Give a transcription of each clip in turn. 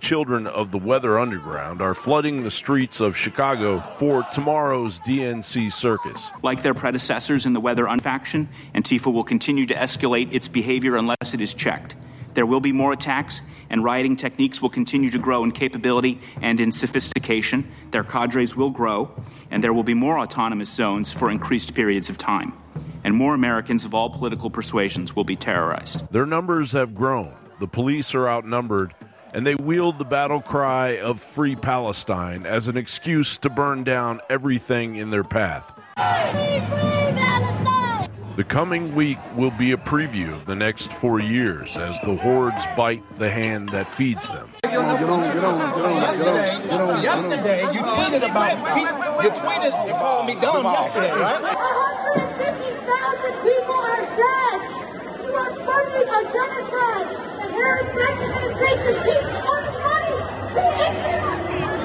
children of the Weather Underground are flooding the streets of Chicago for tomorrow's DNC circus. Like their predecessors in the Weather faction, Antifa will continue to escalate its behavior unless it is checked. There will be more attacks, and rioting techniques will continue to grow in capability and in sophistication. Their cadres will grow, and there will be more autonomous zones for increased periods of time. And more Americans of all political persuasions will be terrorized. Their numbers have grown. The police are outnumbered, and they wield the battle cry of Free Palestine as an excuse to burn down everything in their path. Free Palestine! The coming week will be a preview of the next 4 years as the hordes bite the hand that feeds them. Yesterday, you tweeted and called me dumb yesterday, right? 150,000 people are dead. You are funding a genocide. The Harris-Biden administration keeps funding money to Israel.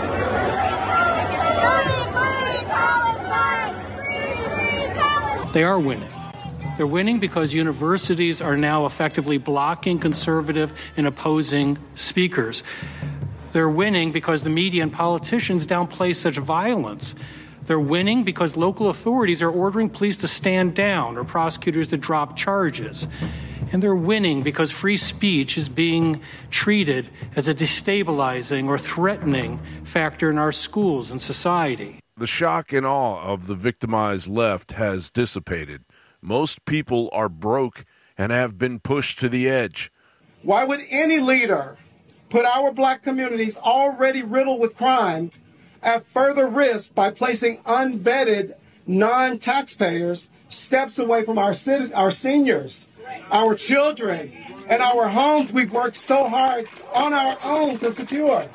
Free Palestine! They are winning. They're winning because universities are now effectively blocking conservative and opposing speakers. They're winning because the media and politicians downplay such violence. They're winning because local authorities are ordering police to stand down or prosecutors to drop charges. And they're winning because free speech is being treated as a destabilizing or threatening factor in our schools and society. The shock and awe of the victimized left has dissipated. Most people are broke and have been pushed to the edge. Why would any leader put our black communities already riddled with crime at further risk by placing unvetted non-taxpayers steps away from our seniors, our children, and our homes we've worked so hard on our own to secure?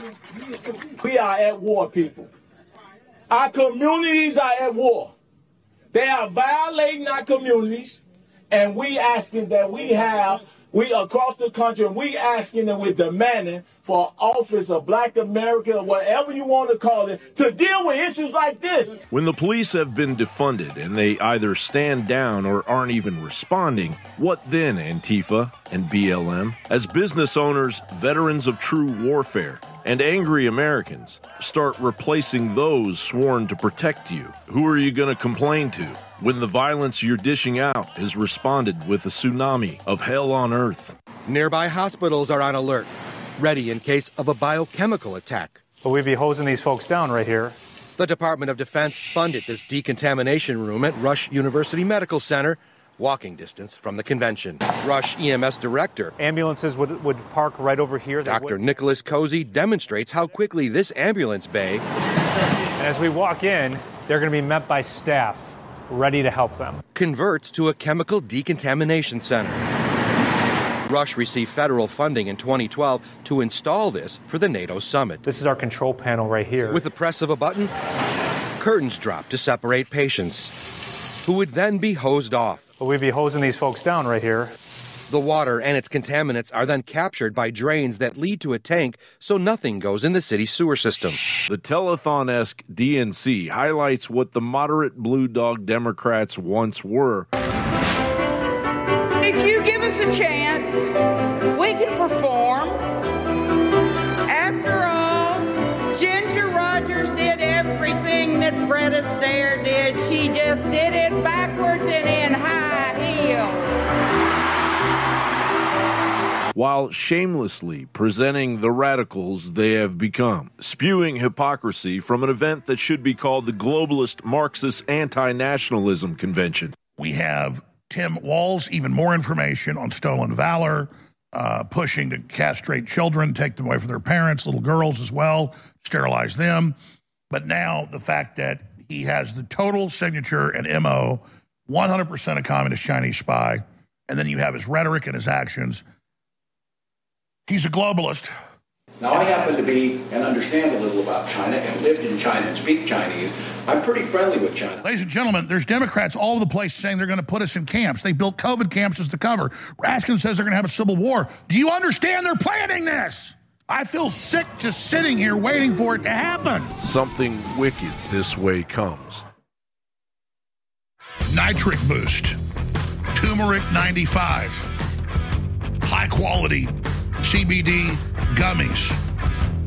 We are at war, people. Our communities are at war. They are violating our communities, and we asking that we across the country, and we asking and we're demanding for office of Black America, or whatever you want to call it, to deal with issues like this. When the police have been defunded and they either stand down or aren't even responding, what then, Antifa and BLM? As business owners, veterans of true warfare, and angry Americans start replacing those sworn to protect you, who are you going to complain to when the violence you're dishing out is responded with a tsunami of hell on earth? Nearby hospitals are on alert, ready in case of a biochemical attack. But we'd be hosing these folks down right here. The Department of Defense funded this decontamination room at Rush University Medical Center, walking distance from the convention. Rush EMS director, ambulances would park right over here. Dr. Nicholas Cozy demonstrates how quickly this ambulance bay, and as we walk in, they're going to be met by staff ready to help them, converts to a chemical decontamination center. Rush received federal funding in 2012 to install this for the NATO summit. This is our control panel right here. With the press of a button, curtains drop to separate patients, who would then be hosed off. But we'd be hosing these folks down right here. The water and its contaminants are then captured by drains that lead to a tank, so nothing goes in the city's sewer system. The telethon-esque DNC highlights what the moderate Blue Dog Democrats once were. If you give us a chance, we can perform. After all, Ginger Rogers did everything that Fred Astaire did. She just did it backwards and in high heels. While shamelessly presenting the radicals they have become, spewing hypocrisy from an event that should be called the Globalist Marxist Anti-Nationalism Convention. We have Tim Walz, even more information on stolen valor, pushing to castrate children, take them away from their parents, little girls as well, sterilize them. But now the fact that he has the total signature and MO, 100% a communist Chinese spy, and then you have his rhetoric and his actions. He's a globalist. Now, I happen to be and understand a little about China and lived in China and speak Chinese. I'm pretty friendly with China. Ladies and gentlemen, there's Democrats all over the place saying they're going to put us in camps. They built COVID camps as the cover. Raskin says they're going to have a civil war. Do you understand they're planning this? I feel sick just sitting here waiting for it to happen. Something wicked this way comes. Nitric Boost. Turmeric 95. High quality CBD gummies.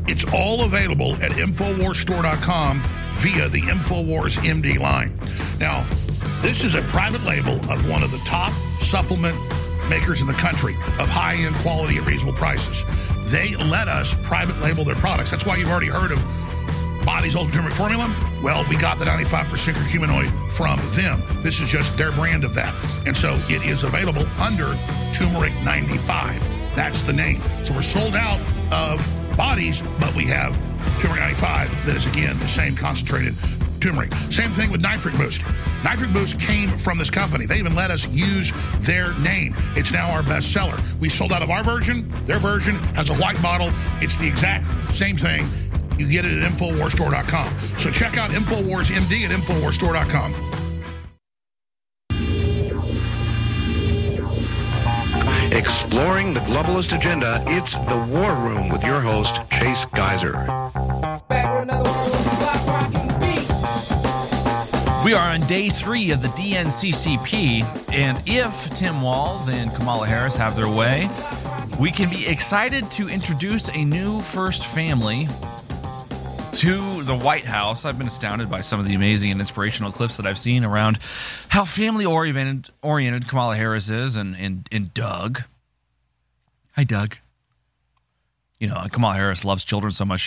It's all available at InfoWarsStore.com via the InfoWars MD line. Now, this is a private label of one of the top supplement makers in the country of high-end quality at reasonable prices. They let us private label their products. That's why you've already heard of Body's Ultimate Turmeric Formula. Well, we got the 95% curcuminoid from them. This is just their brand of that. And so it is available under Turmeric 95. That's the name. So we're sold out of Bodies, but we have Turmeric 95 that is, again, the same concentrated turmeric. Same thing with Nitric Boost. Nitric Boost came from this company. They even let us use their name. It's now our best seller. We sold out of our version. Their version has a white bottle. It's the exact same thing. You get it at InfoWarsStore.com. So check out InfoWars MD at InfoWarsStore.com. Exploring the globalist agenda, it's The War Room with your host, Chase Geyser. We are on day 3 of the DNCCP, and if Tim Walz and Kamala Harris have their way, we can be excited to introduce a new first family to the White House. I've been astounded by some of the amazing and inspirational clips that I've seen around how family-oriented Kamala Harris is and Doug. Hi, Doug. You know, Kamala Harris loves children so much.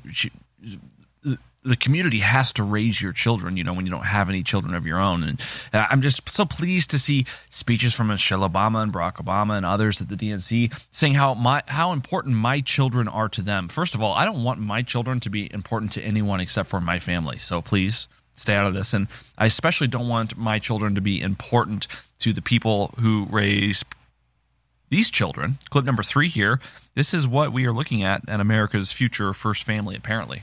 The community has to raise your children, you know, when you don't have any children of your own. And I'm just so pleased to see speeches from Michelle Obama and Barack Obama and others at the DNC saying how important my children are to them. First of all, I don't want my children to be important to anyone except for my family. So please stay out of this. And I especially don't want my children to be important to the people who raise these children. Clip number 3 here. This is what we are looking at America's future first family, apparently.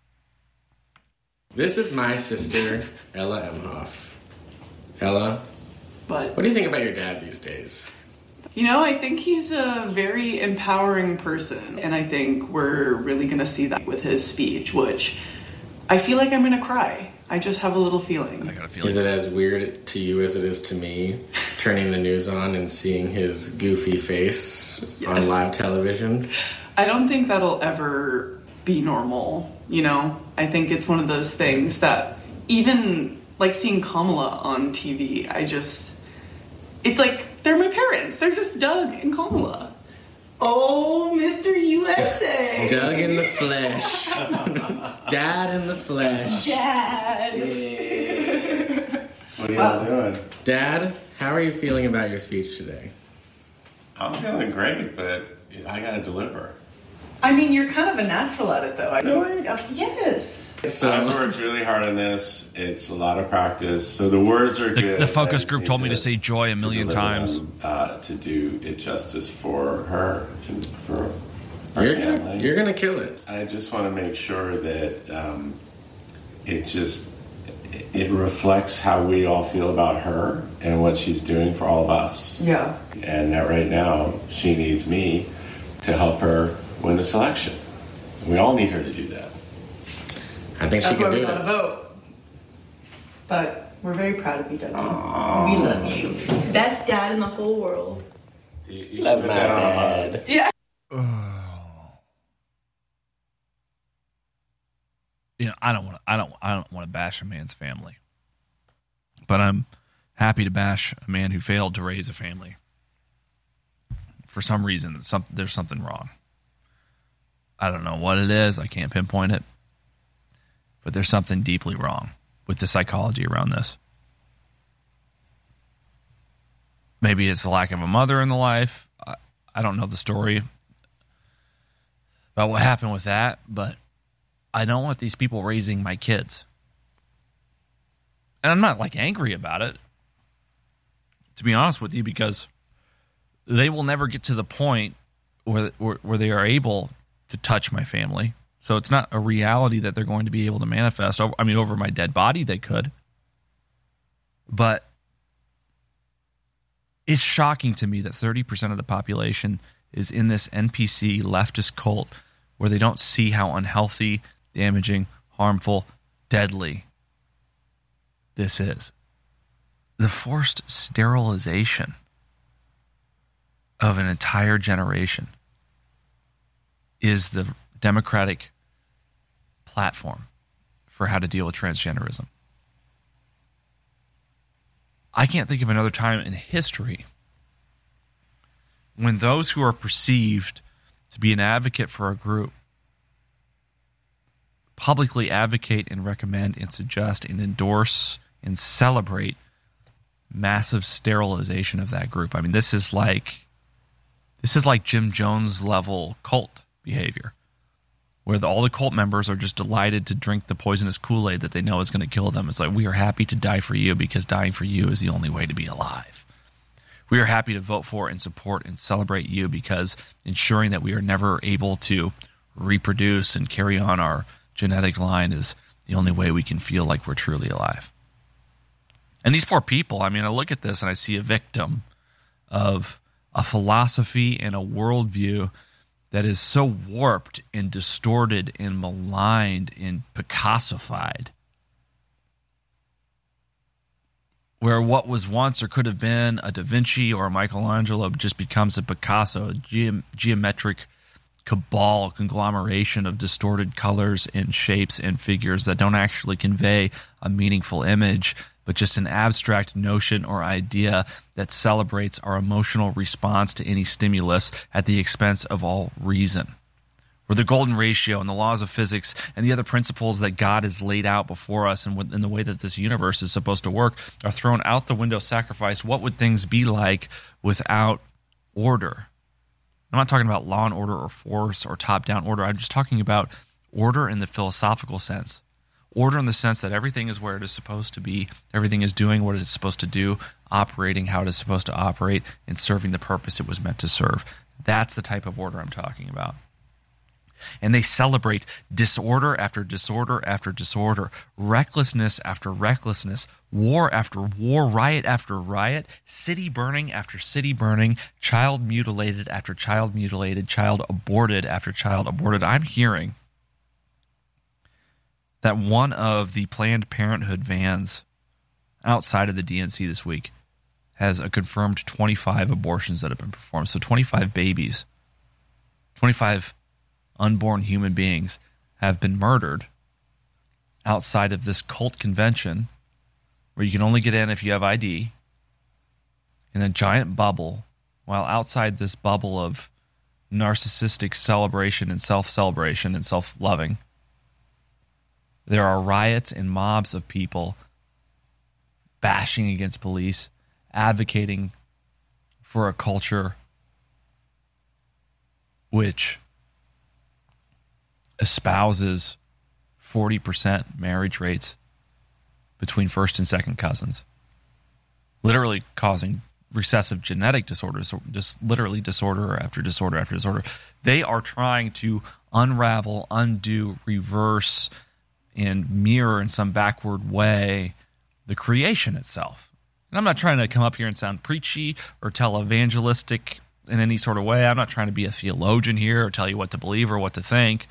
This is my sister, Ella Emhoff. Ella, what do you think about your dad these days? You know, I think he's a very empowering person, and I think we're really going to see that with his speech, which I feel like I'm going to cry. I just have a little feeling. I got a feeling. Is it as weird to you as it is to me, turning the news on and seeing his goofy face on live television? I don't think that'll ever be normal, you know? I think it's one of those things that even like seeing Kamala on TV, it's like they're my parents. They're just Doug and Kamala. Oh, Mr. USA. Doug in the flesh. Dad in the flesh. Dad. What are y'all doing? Dad, how are you feeling about your speech today? I'm feeling great, but I gotta deliver. I mean, you're kind of a natural at it, though. Really? Yes. So I've worked really hard on this. It's a lot of practice. So the words are good. The focus group told me to say joy a million times. To do it justice for her and for our family. You're going to kill it. I just want to make sure that it reflects how we all feel about her and what she's doing for all of us. Yeah. And that right now, she needs me to help her win this election. We all need her to do that. I think she can do it. That's why we gotta vote. But we're very proud of you, Doug. We love you. Best dad in the whole world. You love my dad. Yeah. You know, I don't want to bash a man's family, but I'm happy to bash a man who failed to raise a family. For some reason, there's something wrong. I don't know what it is. I can't pinpoint it. But there's something deeply wrong with the psychology around this. Maybe it's the lack of a mother in the life. I don't know the story about what happened with that, but I don't want these people raising my kids. And I'm not like angry about it, to be honest with you, because they will never get to the point where they are able to touch my family. So it's not a reality that they're going to be able to manifest. Over my dead body, they could. But it's shocking to me that 30% of the population is in this NPC leftist cult where they don't see how unhealthy, damaging, harmful, deadly this is. The forced sterilization of an entire generation is the democratic platform for how to deal with transgenderism. I can't think of another time in history when those who are perceived to be an advocate for a group publicly advocate and recommend and suggest and endorse and celebrate massive sterilization of that group. I mean, this is like Jim Jones level cult behavior, where all the cult members are just delighted to drink the poisonous Kool-Aid that they know is going to kill them. It's like, we are happy to die for you because dying for you is the only way to be alive. We are happy to vote for and support and celebrate you because ensuring that we are never able to reproduce and carry on our genetic line is the only way we can feel like we're truly alive. And these poor people, I mean, I look at this and I see a victim of a philosophy and a worldview that is so warped and distorted and maligned and Picasso-fied, where what was once or could have been a Da Vinci or a Michelangelo just becomes a Picasso, a geometric cabal, conglomeration of distorted colors and shapes and figures that don't actually convey a meaningful image, but just an abstract notion or idea that celebrates our emotional response to any stimulus at the expense of all reason. Where the golden ratio and the laws of physics and the other principles that God has laid out before us and in the way that this universe is supposed to work are thrown out the window, sacrificed. What would things be like without order? I'm not talking about law and order or force or top-down order. I'm just talking about order in the philosophical sense. Order in the sense that everything is where it is supposed to be, everything is doing what it is supposed to do, operating how it is supposed to operate, and serving the purpose it was meant to serve. That's the type of order I'm talking about. And they celebrate disorder after disorder after disorder, recklessness after recklessness, war after war, riot after riot, city burning after city burning, child mutilated after child mutilated, child aborted after child aborted. I'm hearing that one of the Planned Parenthood vans outside of the DNC this week has a confirmed 25 abortions that have been performed. So 25 babies, 25 unborn human beings have been murdered outside of this cult convention where you can only get in if you have ID, in a giant bubble, while outside this bubble of narcissistic celebration and self-celebration and self-loving, there are riots and mobs of people bashing against police, advocating for a culture which espouses 40% marriage rates between first and second cousins, literally causing recessive genetic disorders, just literally disorder after disorder after disorder. They are trying to unravel, undo, reverse, and mirror in some backward way the creation itself. And I'm not trying to come up here and sound preachy or televangelistic in any sort of way. I'm not trying to be a theologian here or tell you what to believe or what to think.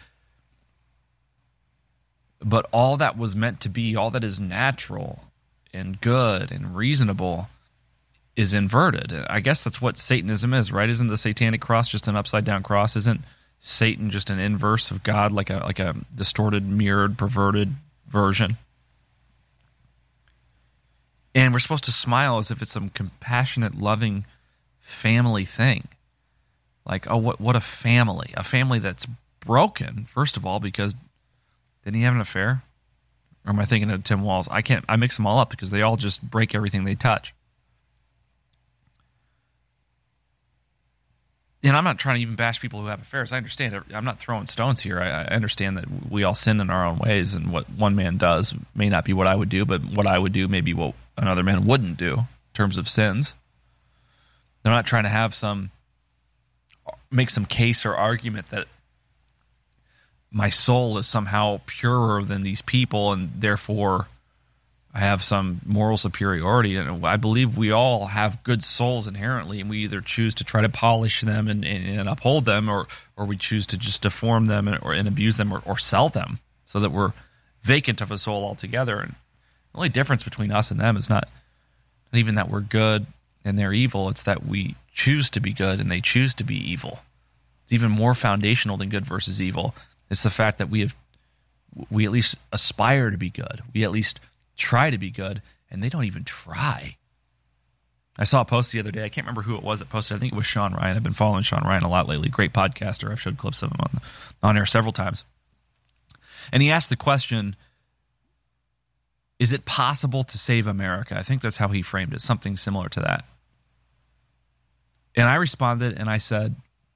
But all that was meant to be, all that is natural and good and reasonable is inverted. I guess that's what Satanism is, right? Isn't the satanic cross just an upside-down cross? Isn't Satan just an inverse of God, like a distorted, mirrored, perverted version? And we're supposed to smile as if it's some compassionate, loving family thing. Like, oh, what a family. A family that's broken, first of all, because didn't he have an affair? Or am I thinking of Tim Walz? I mix them all up because they all just break everything they touch. And I'm not trying to even bash people who have affairs. I understand. I'm not throwing stones here. I understand that we all sin in our own ways, and what one man does may not be what I would do, but what I would do may be what another man wouldn't do in terms of sins. They're not trying to make some case or argument that my soul is somehow purer than these people, and therefore I have some moral superiority. And I believe we all have good souls inherently, and we either choose to try to polish them and uphold them, or we choose to just deform them and abuse them or sell them so that we're vacant of a soul altogether. And the only difference between us and them is not even that we're good and they're evil. It's that we choose to be good and they choose to be evil. It's even more foundational than good versus evil, It's the fact that we at least aspire to be good. We at least try to be good, and they don't even try. I saw a post the other day. I can't remember who it was that posted. I think it was Sean Ryan. I've been following Sean Ryan a lot lately. Great podcaster. I've showed clips of him on air several times. And he asked the question, is it possible to save America? I think that's how he framed it, something similar to that. And I responded and I said,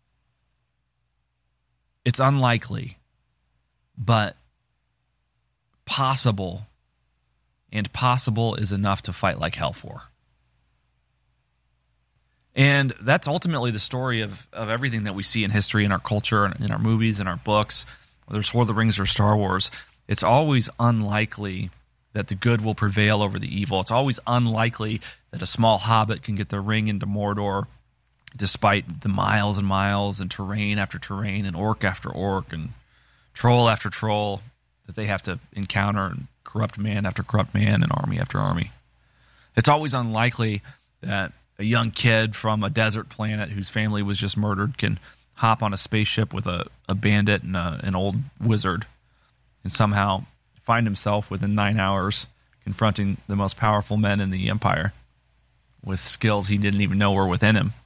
it's unlikely, but possible, and possible is enough to fight like hell for. And that's ultimately the story of everything that we see in history, in our culture, in our movies, in our books, whether it's Lord of the Rings or Star Wars. It's always unlikely that the good will prevail over the evil. It's always unlikely that a small hobbit can get the ring into Mordor despite the miles and miles and terrain after terrain and orc after orc and troll after troll that they have to encounter, and corrupt man after corrupt man and army after army. It's always unlikely that a young kid from a desert planet whose family was just murdered can hop on a spaceship with a bandit and an old wizard and somehow find himself within 9 hours confronting the most powerful men in the empire with skills he didn't even know were within him.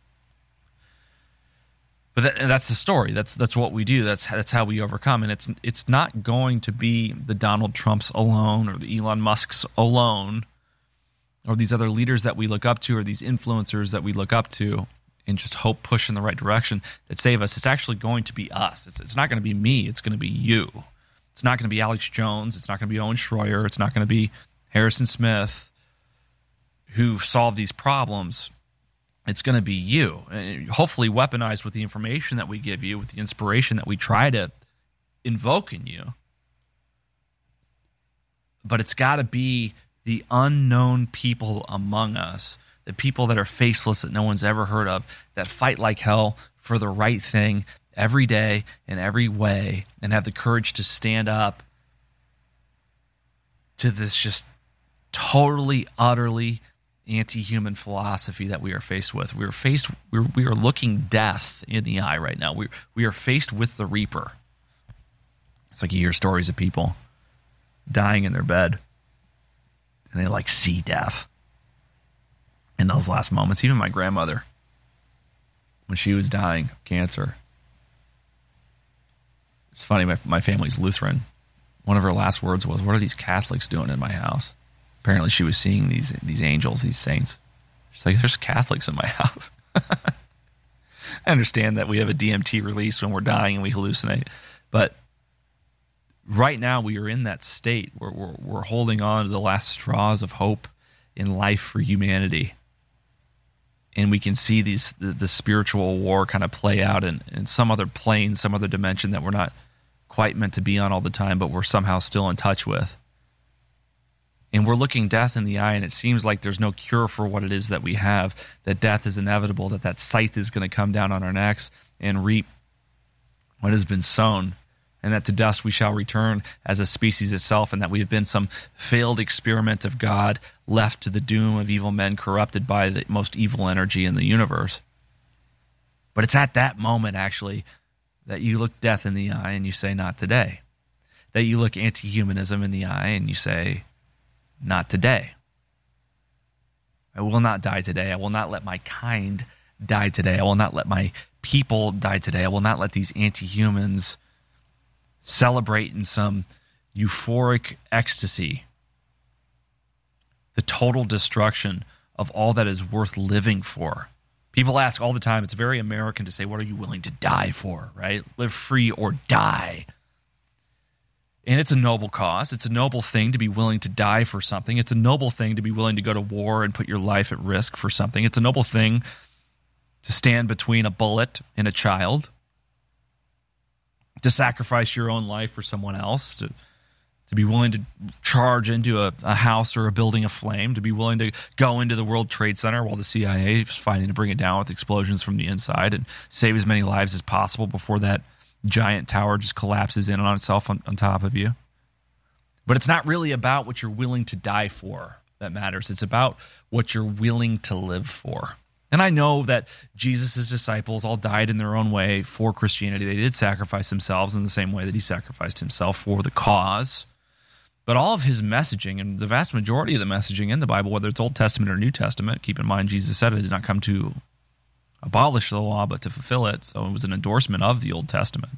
But that's the story. That's what we do. That's how we overcome. And it's not going to be the Donald Trumps alone or the Elon Musks alone or these other leaders that we look up to or these influencers that we look up to and just hope push in the right direction that save us. It's actually going to be us. It's not going to be me. It's going to be you. It's not going to be Alex Jones. It's not going to be Owen Schroyer. It's not going to be Harrison Smith who solved these problems. It's going to be you. And hopefully weaponized with the information that we give you, with the inspiration that we try to invoke in you. But it's got to be the unknown people among us, the people that are faceless that no one's ever heard of, that fight like hell for the right thing every day in every way and have the courage to stand up to this just totally, utterly anti-human philosophy that we are faced with. We are looking death in the eye right now. We are faced with the Reaper. It's like you hear stories of people dying in their bed and they like see death in those last moments. Even my grandmother, when she was dying of cancer. It's funny, my family's Lutheran. One of her last words was, "What are these Catholics doing in my house?" Apparently she was seeing these angels, these saints. She's like, "There's Catholics in my house." I understand that we have a DMT release when we're dying and we hallucinate. But right now we are in that state where we're holding on to the last straws of hope in life for humanity. And we can see the spiritual war kind of play out in some other plane, some other dimension that we're not quite meant to be on all the time, but we're somehow still in touch with. And we're looking death in the eye, and it seems like there's no cure for what it is that we have, that death is inevitable, that scythe is going to come down on our necks and reap what has been sown, and that to dust we shall return as a species itself, and that we have been some failed experiment of God left to the doom of evil men corrupted by the most evil energy in the universe. But it's at that moment, actually, that you look death in the eye and you say, "Not today." That you look anti-humanism in the eye and you say, "Not today. I will not die today. I will not let my kind die today. I will not let my people die today. I will not let these anti-humans celebrate in some euphoric ecstasy the total destruction of all that is worth living for." People ask all the time, it's very American to say, "What are you willing to die for?" Right? Live free or die. And it's a noble cause. It's a noble thing to be willing to die for something. It's a noble thing to be willing to go to war and put your life at risk for something. It's a noble thing to stand between a bullet and a child, to sacrifice your own life for someone else, to be willing to charge into a house or a building aflame, to be willing to go into the World Trade Center while the CIA is fighting to bring it down with explosions from the inside and save as many lives as possible before that giant tower just collapses in on itself on top of you. But it's not really about what you're willing to die for that matters. It's about what you're willing to live for. And I know that Jesus' disciples all died in their own way for Christianity. They did sacrifice themselves in the same way that he sacrificed himself for the cause. But all of his messaging, and the vast majority of the messaging in the Bible, whether it's Old Testament or New Testament, keep in mind Jesus said it did not come to abolish the law, but to fulfill it. So it was an endorsement of the Old Testament.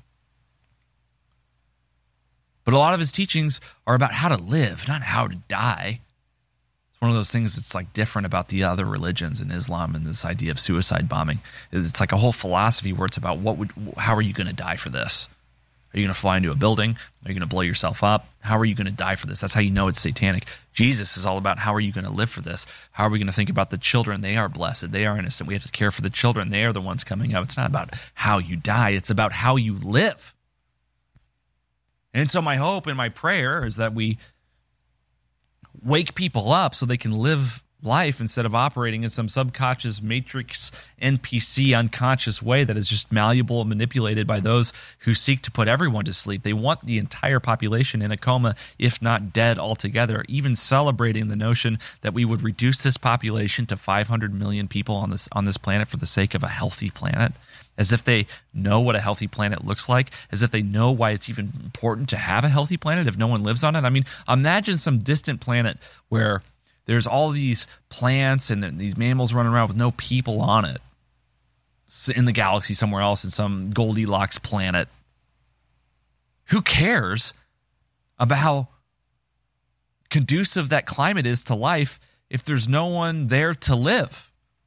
But a lot of his teachings are about how to live, not how to die. One of those things that's like different about the other religions in Islam and this idea of suicide bombing. It's like a whole philosophy where it's about how are you going to die for this? Are you going to fly into a building? Are you going to blow yourself up? How are you going to die for this? That's how you know it's satanic. Jesus is all about how are you going to live for this? How are we going to think about the children? They are blessed. They are innocent. We have to care for the children. They are the ones coming up. It's not about how you die. It's about how you live. And so my hope and my prayer is that we wake people up so they can live life instead of operating in some subconscious matrix NPC unconscious way that is just malleable and manipulated by those who seek to put everyone to sleep. They want the entire population in a coma, if not dead altogether, even celebrating the notion that we would reduce this population to 500 million people on this planet for the sake of a healthy planet. As if they know what a healthy planet looks like, as if they know why it's even important to have a healthy planet if no one lives on it. I mean, imagine some distant planet where there's all these plants and these mammals running around with no people on it in the galaxy somewhere else in some Goldilocks planet. Who cares about how conducive that climate is to life if there's no one there to live?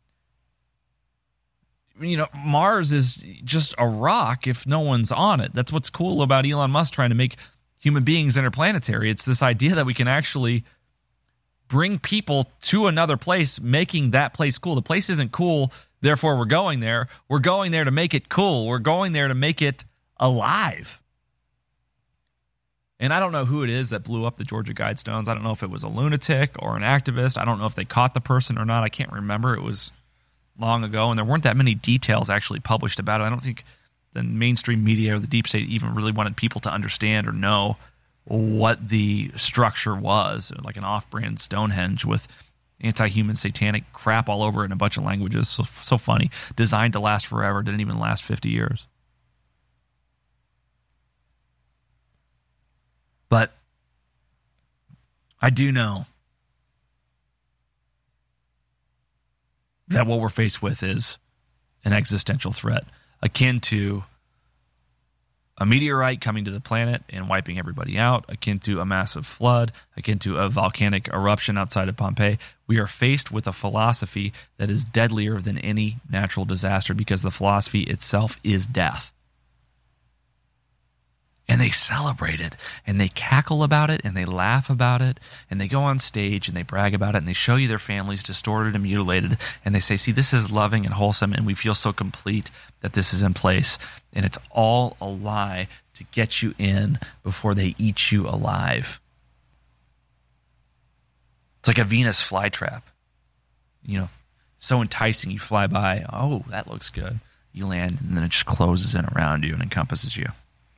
You know, Mars is just a rock if no one's on it. That's what's cool about Elon Musk trying to make human beings interplanetary. It's this idea that we can actually bring people to another place, making that place cool. The place isn't cool, therefore we're going there. We're going there to make it cool. We're going there to make it alive. And I don't know who it is that blew up the Georgia Guidestones. I don't know if it was a lunatic or an activist. I don't know if they caught the person or not. I can't remember. It was long ago, and there weren't that many details actually published about it. I don't think the mainstream media or the deep state even really wanted people to understand or know what the structure was, like an off-brand Stonehenge with anti-human satanic crap all over it in a bunch of languages. So funny. Designed to last forever, didn't even last 50 years. But I do know that what we're faced with is an existential threat akin to a meteorite coming to the planet and wiping everybody out, akin to a massive flood, akin to a volcanic eruption outside of Pompeii. We are faced with a philosophy that is deadlier than any natural disaster because the philosophy itself is death. And they celebrate it, and they cackle about it, and they laugh about it, and they go on stage, and they brag about it, and they show you their families distorted and mutilated, and they say, see, this is loving and wholesome, and we feel so complete that this is in place. And it's all a lie to get you in before they eat you alive. It's like a Venus flytrap. You know, so enticing, you fly by, oh, that looks good. You land, and then it just closes in around you and encompasses you.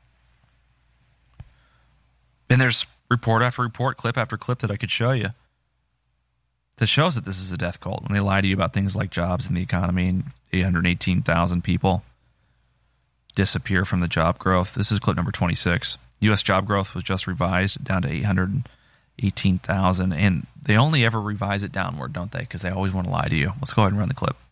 And there's report after report, clip after clip that I could show you that shows that this is a death cult when they lie to you about things like jobs and the economy, and 818,000 people disappear from the job growth. This is clip number 26. U.S. job growth was just revised down to 818,000, and they only ever revise it downward, don't they? Because they always want to lie to you. Let's go ahead and run the clip.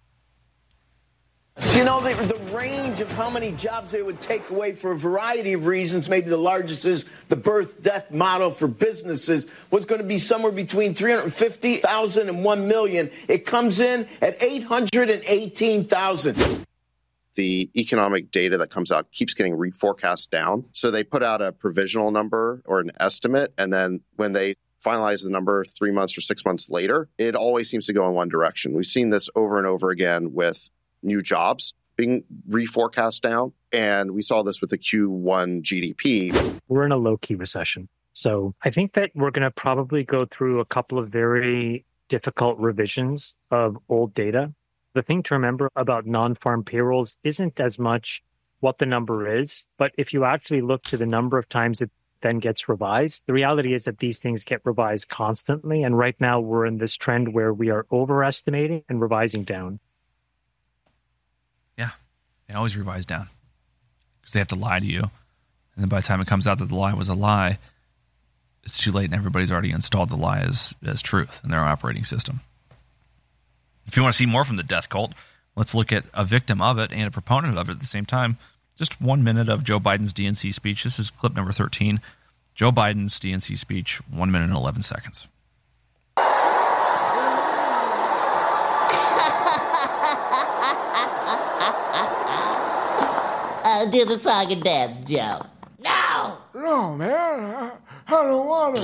You know, the range of how many jobs they would take away for a variety of reasons, maybe the largest is the birth-death model for businesses, was going to be somewhere between 350,000 and 1 million. It comes in at 818,000. The economic data that comes out keeps getting reforecast down. So they put out a provisional number or an estimate, and then when they finalize the number 3 months or 6 months later, it always seems to go in one direction. We've seen this over and over again with new jobs being reforecast down. And we saw this with the Q1 GDP. We're in a low-key recession. So I think that we're going to probably go through a couple of very difficult revisions of old data. The thing to remember about non-farm payrolls isn't as much what the number is, but if you actually look to the number of times that then gets revised. The reality is that these things get revised constantly. And right now we're in this trend where we are overestimating and revising down. Yeah, they always revise down because they have to lie to you. And then by the time it comes out that the lie was a lie, it's too late and everybody's already installed the lie as truth in their operating system. If you want to see more from the death cult, let's look at a victim of it and a proponent of it at the same time. Just 1 minute of Joe Biden's DNC speech. This is clip number 13. Joe Biden's DNC speech, 1 minute and 11 seconds. Do the song and dance, Joe. No! No, man. I don't want to.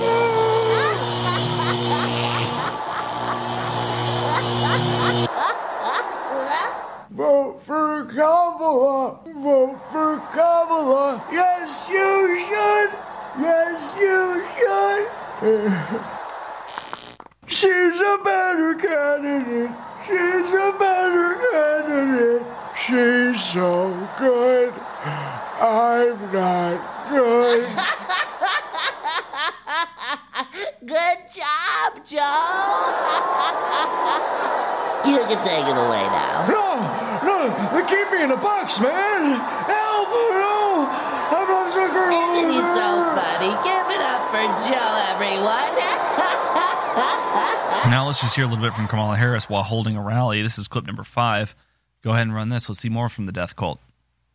Vote for Kamala. Vote for Kamala. Yes, you should. Yes, you should. She's a better candidate. She's a better candidate. She's so good. I'm not good. Good job, Joe. You can take it away now. No, they keep me in a box, man. Help, no. I'm not so good. Isn't he so funny? Give it up for Joe, everyone. Now let's just hear a little bit from Kamala Harris while holding a rally. This is clip number 5. Go ahead and run this. Let's see more from the death cult.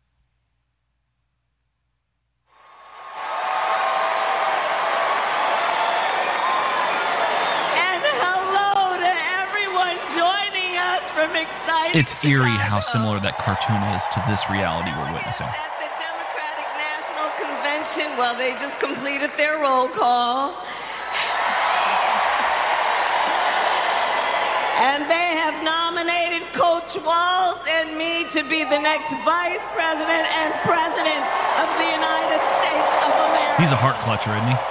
From exciting It's eerie Chicago. how similar that cartoon is to this reality we're witnessing. At the Democratic National Convention, well, they just completed their roll call. And they have nominated Coach Walz and me to be the next Vice President and President of the United States of America. He's a heart clutcher, isn't he?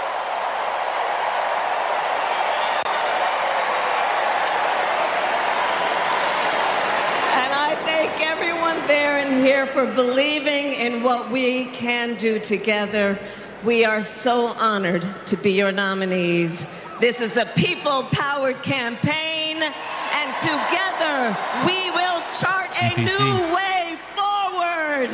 There and here for believing in what we can do together. We are so honored to be your nominees. This is a people-powered campaign, and together we will chart a new way forward.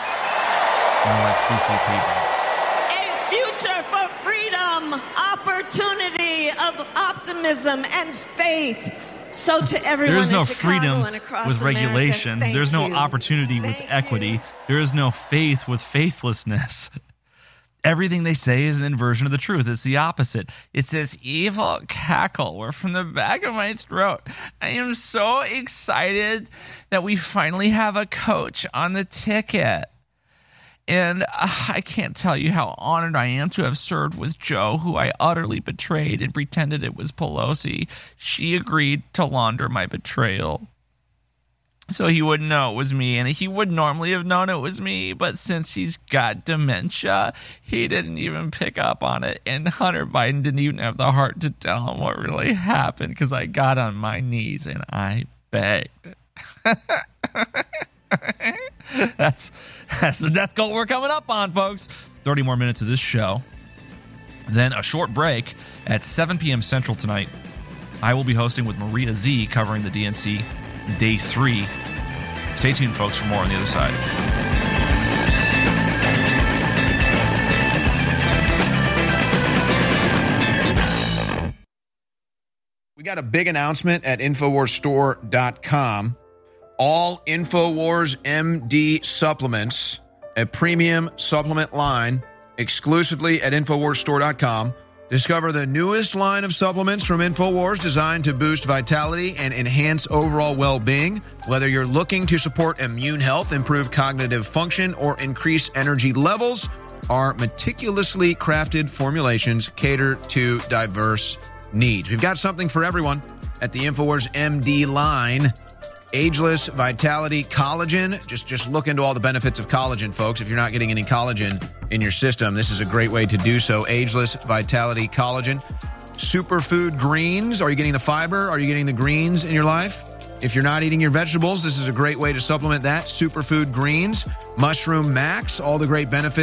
A future for freedom, opportunity, of optimism and faith. So to everyone there is no in Chicago freedom and across with regulation. America, There's no you. opportunity with equity. There is no faith with faithlessness. Everything they say is an inversion of the truth. It's the opposite. It's this evil cackle where from the back of my throat, I am so excited that we finally have a coach on the ticket. And I can't tell you how honored I am to have served with Joe, who I utterly betrayed and pretended it was Pelosi. She agreed to launder my betrayal, so he wouldn't know it was me. And he would normally have known it was me, but since he's got dementia, he didn't even pick up on it. And Hunter Biden didn't even have the heart to tell him what really happened, because I got on my knees and I begged. That's the death cult we're coming up on, folks. 30 more minutes of this show. Then a short break at 7 p.m. Central tonight. I will be hosting with Maria Z covering the DNC Day 3. Stay tuned, folks, for more on the other side. We got a big announcement at InfoWarsStore.com. All InfoWars MD supplements, a premium supplement line, exclusively at InfoWarsStore.com. Discover the newest line of supplements from InfoWars designed to boost vitality and enhance overall well-being. Whether you're looking to support immune health, improve cognitive function, or increase energy levels, our meticulously crafted formulations cater to diverse needs. We've got something for everyone at the InfoWars MD line. Ageless Vitality Collagen. Just look into all the benefits of collagen, folks. If you're not getting any collagen in your system, this is a great way to do so. Ageless Vitality Collagen. Superfood Greens. Are you getting the fiber? Are you getting the greens in your life? If you're not eating your vegetables, this is a great way to supplement that. Superfood Greens. Mushroom Max. All the great benefits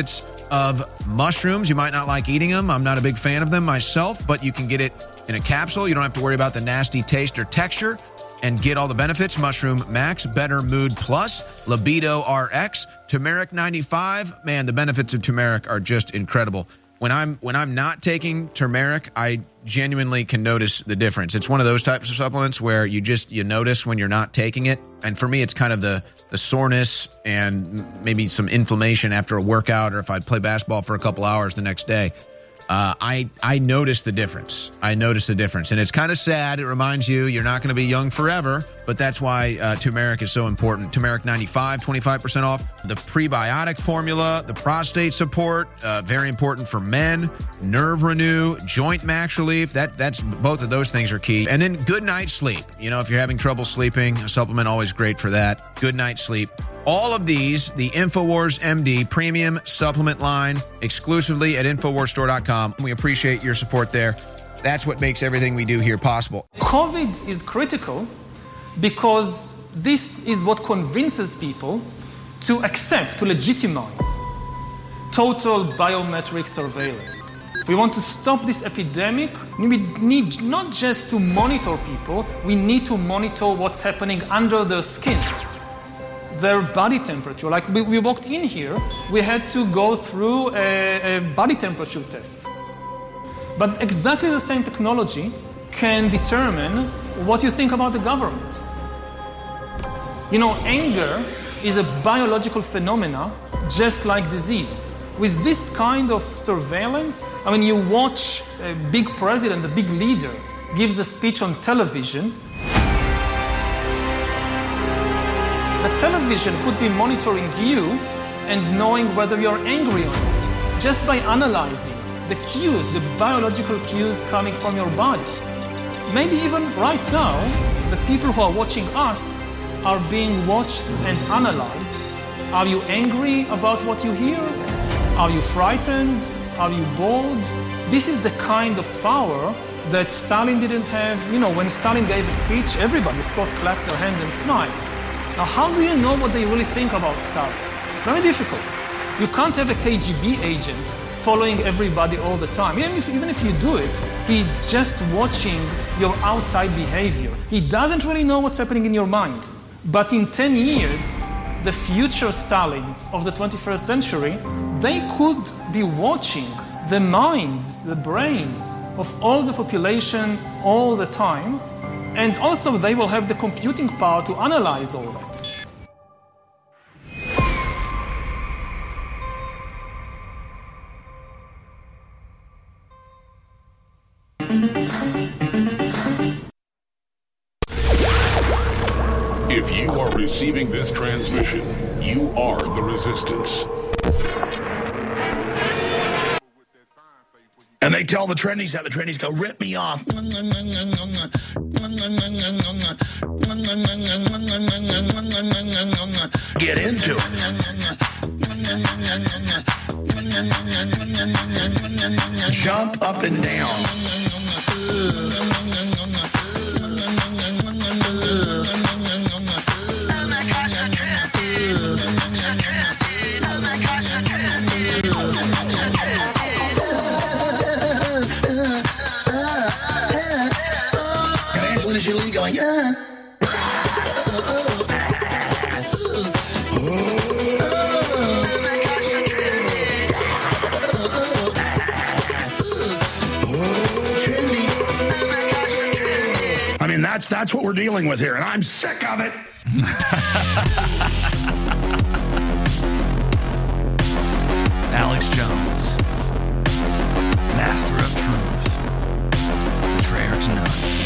of mushrooms. You might not like eating them. I'm not a big fan of them myself, but you can get it in a capsule. You don't have to worry about the nasty taste or texture and get all the benefits. Mushroom Max, Better Mood Plus, Libido RX, Turmeric 95. Man, the benefits of turmeric are just incredible. When I'm not taking turmeric, I genuinely can notice the difference. It's one of those types of supplements where you notice when you're not taking it. And for me, it's kind of the soreness and maybe some inflammation after a workout, or if I play basketball for a couple hours the next day. I notice the difference. And it's kind of sad. It reminds you you're not going to be young forever, but that's why turmeric is so important. Turmeric 95, 25% off. The prebiotic formula, the prostate support, very important for men. Nerve renew, joint max relief. That's both of those things are key. And then good night's sleep. You know, if you're having trouble sleeping, a supplement always great for that. Good night's sleep. All of these, the InfoWars MD premium supplement line, exclusively at InfoWarsStore.com. We appreciate your support there. That's what makes everything we do here possible. COVID is critical because this is what convinces people to accept, to legitimize total biometric surveillance. If we want to stop this epidemic, we need not just to monitor people, we need to monitor what's happening under their skin. Their body temperature. Like we walked in here, we had to go through a body temperature test. But exactly the same technology can determine what you think about the government. You know, anger is a biological phenomena just like disease. With this kind of surveillance, I mean, you watch a big president, a big leader, gives a speech on television. The television could be monitoring you and knowing whether you're angry or not, just by analyzing the cues, the biological cues coming from your body. Maybe even right now, the people who are watching us are being watched and analyzed. Are you angry about what you hear? Are you frightened? Are you bored? This is the kind of power that Stalin didn't have. You know, when Stalin gave a speech, everybody, of course, clapped their hands and smiled. Now, how do you know what they really think about Stalin? It's very difficult. You can't have a KGB agent following everybody all the time. Even if you do it, he's just watching your outside behavior. He doesn't really know what's happening in your mind. But in 10 years, the future Stalins of the 21st century, they could be watching the minds, the brains of all the population all the time. And also they will have the computing power to analyze all that. If you are receiving this transmission, you are the resistance. And they tell the trendies how the trendies go, rip me off. Get into it. Jump up and down. Jolie going, yeah. I mean, that's what we're dealing with here, and I'm sick of it. Alex Jones, master of truths, betrayer to none.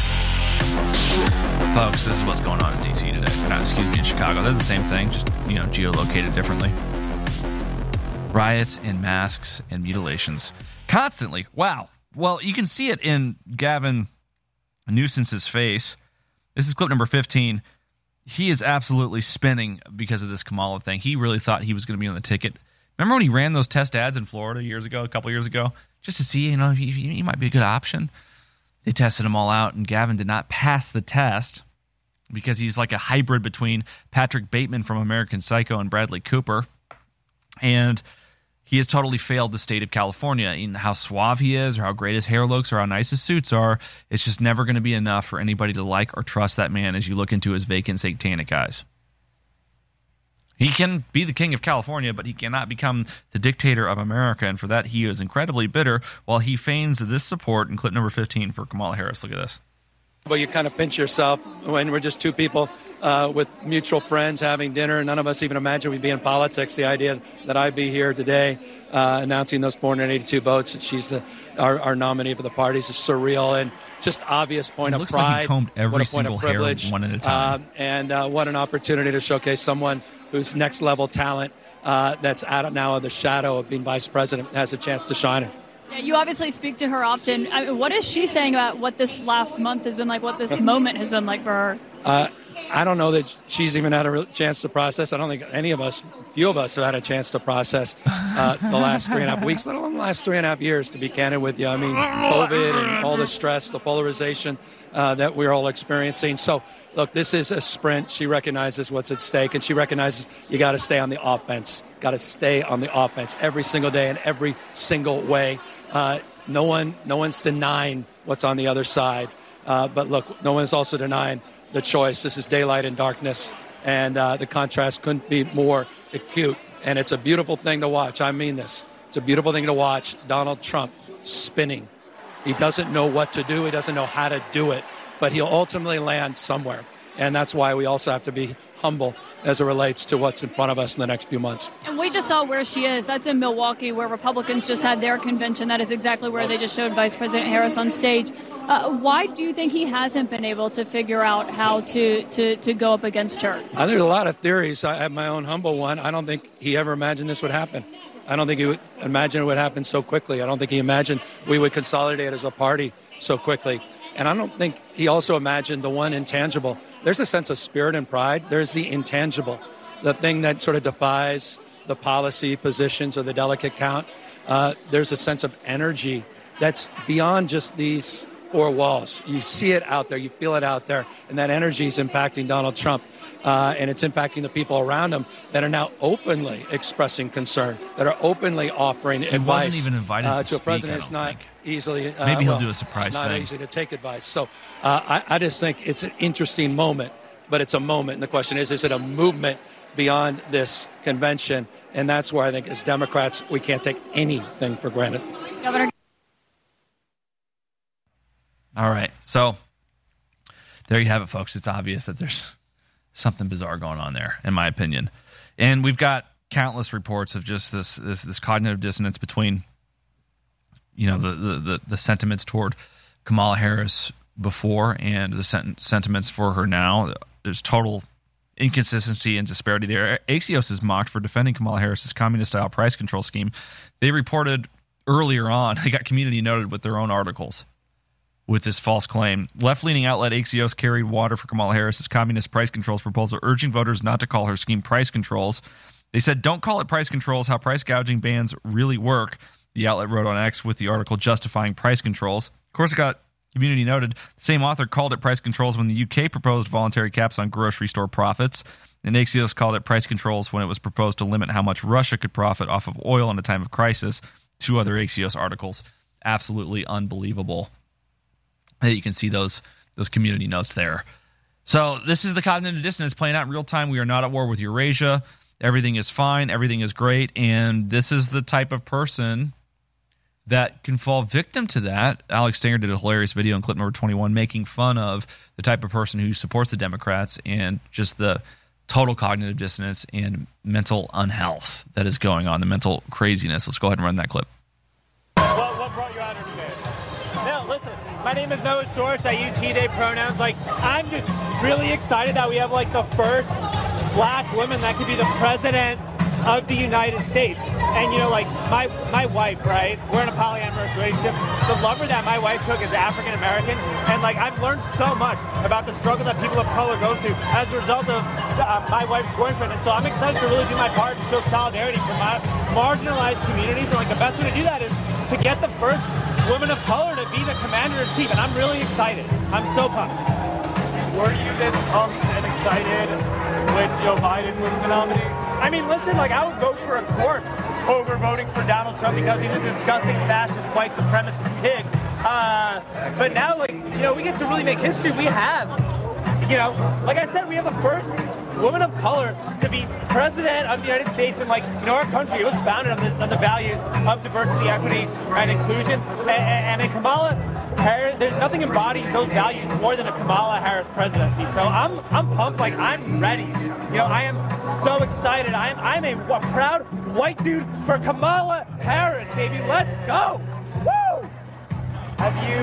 Folks, this is what's going on in D.C. today. Excuse me, in Chicago. They're the same thing, just, geolocated differently. Riots and masks and mutilations. Constantly. Wow. Well, you can see it in Gavin Newsom's face. This is clip number 15. He is absolutely spinning because of this Kamala thing. He really thought he was going to be on the ticket. Remember when he ran those test ads in Florida a couple years ago? Just to see, he might be a good option. They tested him all out, and Gavin did not pass the test because he's like a hybrid between Patrick Bateman from American Psycho and Bradley Cooper. And he has totally failed the state of California in how suave he is or how great his hair looks or how nice his suits are. It's just never going to be enough for anybody to like or trust that man as you look into his vacant satanic eyes. He can be the king of California, but he cannot become the dictator of America, and for that he is incredibly bitter while he feigns this support in clip number 15 for Kamala Harris. Look at this. But you kind of pinch yourself when we're just two people with mutual friends having dinner. None of us even imagined we'd be in politics. The idea that I'd be here today announcing those 482 votes and she's our nominee for the party is surreal and just obvious point of pride. Like he combed every what a point of privilege. Hair one at a time. And what an opportunity to showcase someone whose next level talent that's out now of the shadow of being vice president has a chance to shine. Yeah, you obviously speak to her often. What is she saying about what this last month has been like, what this moment has been like for her? I don't know that she's even had a chance to process. I don't think few of us have had a chance to process the last 3.5 weeks, let alone the last 3.5 years, to be candid with you. I mean, COVID and all the stress, the polarization that we're all experiencing. So, look, this is a sprint. She recognizes what's at stake, and she recognizes you got to stay on the offense. Got to stay on the offense every single day in every single way. No one's denying what's on the other side. But look, no one's also denying the choice. This is daylight and darkness, and the contrast couldn't be more acute. And it's a beautiful thing to watch. I mean this. It's a beautiful thing to watch Donald Trump spinning. He doesn't know what to do. He doesn't know how to do it, but he'll ultimately land somewhere. And that's why we also have to be humble as it relates to what's in front of us in the next few months. And we just saw where she is. That's in Milwaukee, where Republicans just had their convention. That is exactly where they just showed Vice President Harris on stage. Why do you think he hasn't been able to figure out how to go up against her? There's a lot of theories. I have my own humble one. I don't think he ever imagined this would happen. I don't think he would imagine it would happen so quickly. I don't think he imagined we would consolidate as a party so quickly. And I don't think he also imagined the one intangible. There's a sense of spirit and pride. There's the intangible, the thing that sort of defies the policy positions or the delicate count. There's a sense of energy that's beyond just these four walls. You see it out there. You feel it out there. And that energy is impacting Donald Trump. And it's impacting the people around him that are now openly expressing concern, that are openly offering advice. Wasn't even invited to a president. It's not easily. Maybe he'll do a surprise not thing. Easy to take advice. So I just think it's an interesting moment, but it's a moment. And the question is it a movement beyond this convention? And that's where I think as Democrats, we can't take anything for granted. Governor. All right. So there you have it, folks. It's obvious that there's something bizarre going on there, in my opinion. And we've got countless reports of just this cognitive dissonance between, you know, the sentiments toward Kamala Harris before and the sentiments for her now. There's total inconsistency and disparity there. Axios is mocked for defending Kamala Harris's communist-style price control scheme. They reported earlier on, they got community noted with their own articles with this false claim. Left-leaning outlet Axios carried water for Kamala Harris's communist price controls proposal, urging voters not to call her scheme price controls. They said, don't call it price controls, how price gouging bans really work, the outlet wrote on X with the article justifying price controls. Of course, it got community noted. The same author called it price controls when the UK proposed voluntary caps on grocery store profits, and Axios called it price controls when it was proposed to limit how much Russia could profit off of oil in a time of crisis. Two other Axios articles. Absolutely unbelievable. You can see those community notes there. So this is the cognitive dissonance playing out in real time. We are not at war with Eurasia. Everything is fine. Everything is great. And this is the type of person that can fall victim to that. Alex Stenger did a hilarious video in clip number 21 making fun of the type of person who supports the Democrats and just the total cognitive dissonance and mental unhealth that is going on, the mental craziness. Let's go ahead and run that clip. What brought you out here today? No, listen. My name is Noah Shorts. I use he, they pronouns. Like, I'm just really excited that we have, like, the first black woman that could be the president of the United States. And, you know, like, my wife, right? We're in a polyamorous relationship. The lover that my wife took is African-American. And, like, I've learned so much about the struggle that people of color go through as a result of my wife's boyfriend. And so I'm excited to really do my part to show solidarity for my marginalized communities. And, like, the best way to do that is to get the first woman of color to be the commander-in-chief, and I'm really excited. I'm so pumped. Were you this pumped and excited when Joe Biden was the nominee? I mean, listen, like, I would vote for a corpse over voting for Donald Trump because he's a disgusting fascist, white supremacist pig. But now, like, you know, we get to really make history. We have, you know, like I said, we have the first woman of color to be president of the United States. And, like, you know, our country, it was founded on the values of diversity, equity, and inclusion. And in Kamala Harris, there's nothing embodies those values more than a Kamala Harris presidency. So I'm pumped. Like, I'm ready. You know, I am so excited. I'm a proud white dude for Kamala Harris, baby. Let's go. Woo! Have you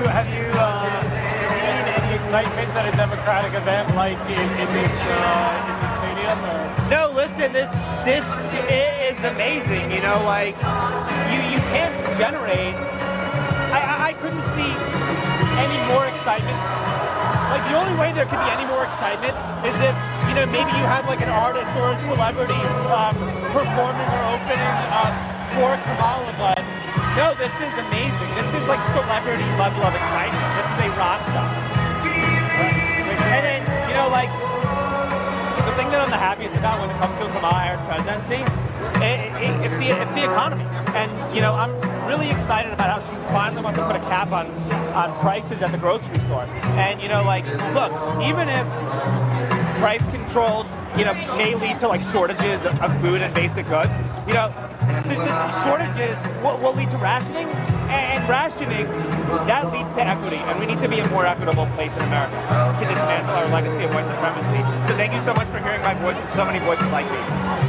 seen any excitement at a Democratic event like in this stadium? Or? No, listen, this is amazing. You know, like, you can't generate. I couldn't see any more excitement. Like, the only way there could be any more excitement is if, you know, maybe you had like an artist or a celebrity performing or opening for Kamala, but no, this is amazing. This is like celebrity level of excitement. This is a rock star. And then, you know, like, the thing that I'm the happiest about when it comes to Kamala Harris presidency, it's the economy. And, you know, I'm really excited about how she finally wants to put a cap on prices at the grocery store. And, you know, like, look, even if price controls, you know, may lead to, like, shortages of food and basic goods, you know, the shortages will lead to rationing, and rationing, that leads to equity, and we need to be a more equitable place in America to dismantle our legacy of white supremacy. So thank you so much for hearing my voice and so many voices like me.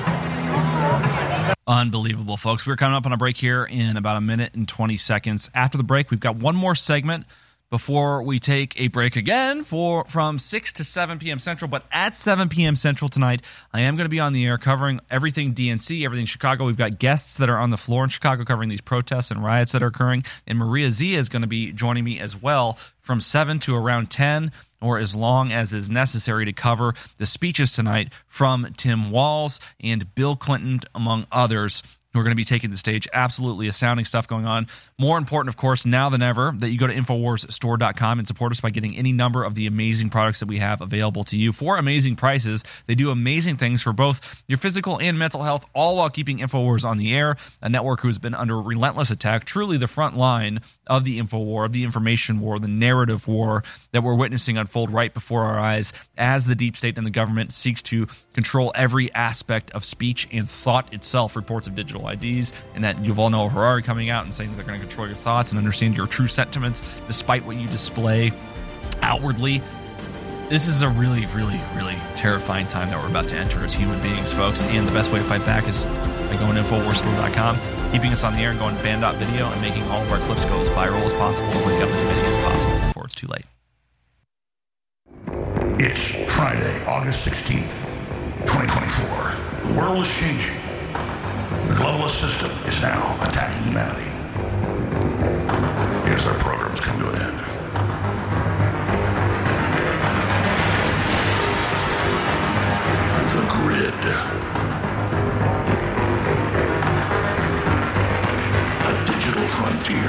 Unbelievable, folks. We're coming up on a break here in about a minute and 20 seconds. After the break, we've got one more segment before we take a break again from 6 to 7 p.m. Central. But at 7 p.m. Central tonight, I am going to be on the air covering everything DNC, everything Chicago. We've got guests that are on the floor in Chicago covering these protests and riots that are occurring. And Maria Zia is going to be joining me as well from 7 to around 10, or as long as is necessary to cover the speeches tonight from Tim Walz and Bill Clinton, among others, who are going to be taking the stage. Absolutely astounding stuff going on. More important, of course, now than ever, that you go to InfoWarsStore.com and support us by getting any number of the amazing products that we have available to you for amazing prices. They do amazing things for both your physical and mental health, all while keeping InfoWars on the air, a network who has been under relentless attack, truly the front line of the info war, of the information war, the narrative war that we're witnessing unfold right before our eyes as the deep state and the government seeks to control every aspect of speech and thought itself. Reports of digital IDs, and that Yuval Noah Harari coming out and saying that they're going to control your thoughts and understand your true sentiments despite what you display outwardly. This is a really, really, really terrifying time that we're about to enter as human beings, folks. And the best way to fight back is by going to InfoWarsStore.com, keeping us on the air and going band.video and making all of our clips go as viral as possible and wake up as many as possible before it's too late. It's Friday, August 16th, 2024. The world is changing. The globalist system is now attacking humanity. As their programs come to an end. The grid. A digital frontier.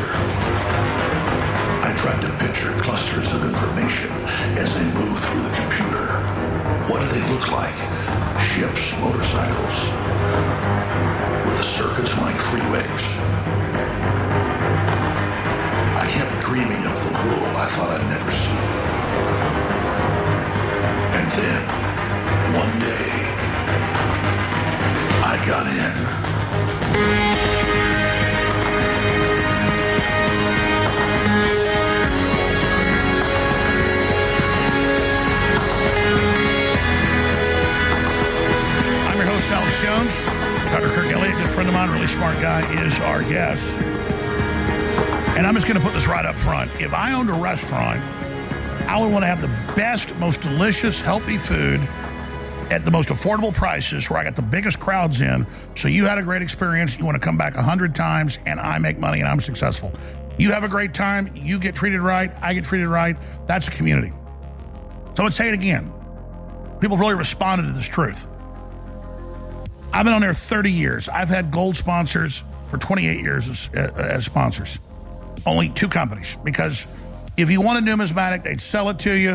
I tried to picture clusters of information as they move through the computer. What do they look like? Ships, motorcycles, with circuits like freeways. I kept dreaming of the world I thought I'd never see. And then, one day, I got in. I'm your host, Alex Jones. Dr. Kirk Elliott, good friend of mine, really smart guy, is our guest. And I'm just going to put this right up front. If I owned a restaurant, I would want to have the best, most delicious, healthy food at the most affordable prices where I got the biggest crowds in. So you had a great experience. You want to come back 100 times and I make money and I'm successful. You have a great time. You get treated right. I get treated right. That's a community. So let's say it again. People have really responded to this truth. I've been on there 30 years. I've had gold sponsors for 28 years as sponsors. Only 2 companies. Because if you want a numismatic, they'd sell it to you.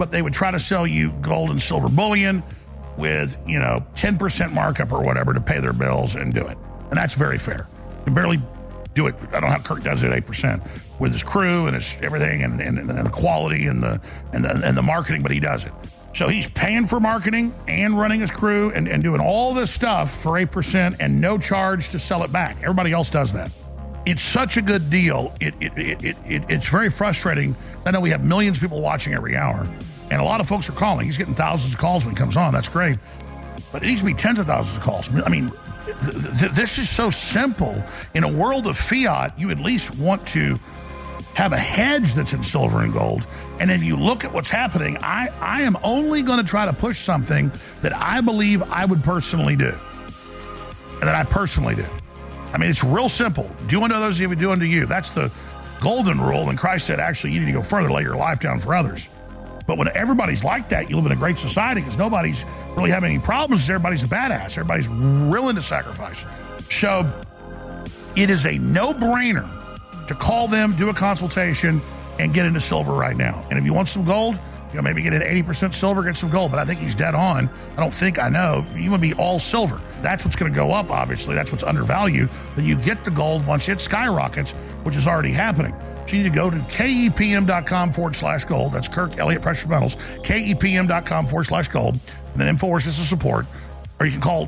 but they would try to sell you gold and silver bullion with, 10% markup or whatever to pay their bills and do it. And that's very fair. You barely do it. I don't know how Kirk does it 8% with his crew and his everything and the quality and the marketing, but he does it. So he's paying for marketing and running his crew and doing all this stuff for 8% and no charge to sell it back. Everybody else does that. It's such a good deal. It's very frustrating. I know we have millions of people watching every hour, and a lot of folks are calling. He's getting thousands of calls when he comes on. That's great. But it needs to be tens of thousands of calls. I mean, this is so simple. In a world of fiat, you at least want to have a hedge that's in silver and gold. And if you look at what's happening, I am only going to try to push something that I believe I would personally do. And that I personally do. I mean, it's real simple. Do unto others as you would do unto you. That's the golden rule. And Christ said, actually, you need to go further, lay your life down for others. But when everybody's like that, you live in a great society because nobody's really having any problems. Everybody's a badass. Everybody's willing to sacrifice. So it is a no-brainer to call them, do a consultation, and get into silver right now. And if you want some gold, maybe get an 80% silver, get some gold. But I think he's dead on. I know. You want to be all silver. That's what's going to go up, obviously. That's what's undervalued. Then you get the gold once it skyrockets, which is already happening. So you need to go to KEPM.com/gold. That's Kirk Elliott Precious Metals. KEPM.com/gold. And then InfoWars is the support. Or you can call